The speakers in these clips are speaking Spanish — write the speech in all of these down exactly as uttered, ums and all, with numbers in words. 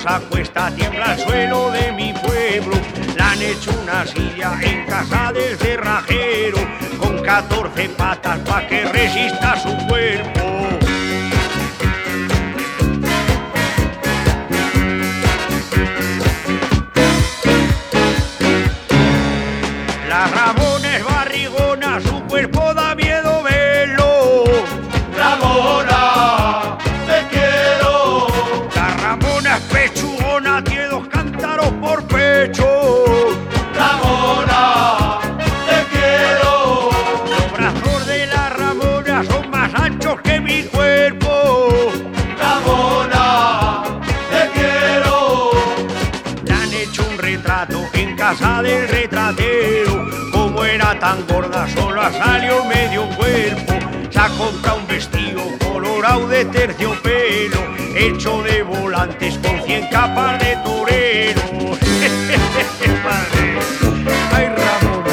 acuesta, tiembla el suelo de mi pueblo. Le han hecho una silla en casa del cerrajero, con catorce patas pa' que resista su cuerpo. La Ramona es barrigona, su cuerpo da miedo verlo. Ramona, te quiero. La Ramona es pechugona, tiene dos cántaros por pecho. Ramona, te quiero. Los brazos de la Ramona son más anchos que mi cuerpo. Ramona, te quiero. Le han hecho un retrato en casa del retratero. Como era tan gorda, solo ha salido medio cuerpo. Se ha comprado un vestido colorado de terciopelo, hecho de volantes con cien capas de torero. Madre. Ay, Ramona.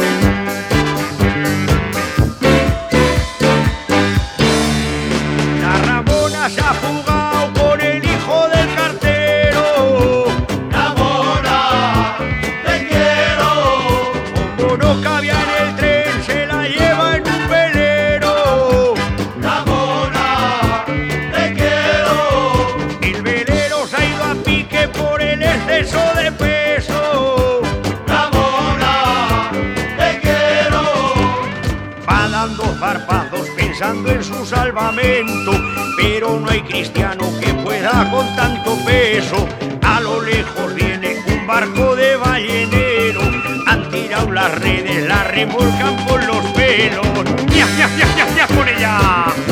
La Ramona se ha fugado con el hijo del cartero. Ramona, te quiero. Como no cabía en el tren, se la lleva en un velero. Ramona, te quiero. El velero se ha ido a pique por el exceso de peso. Ramona, te quiero. Va dando zarpazos pensando en su salvamento, pero no hay cristiano que pueda con tanto peso. A lo lejos viene un barco de ballenero, han tirado las redes, las remolcan por los pelos. ¡Ya, ya, ya, ya, ya, con ella!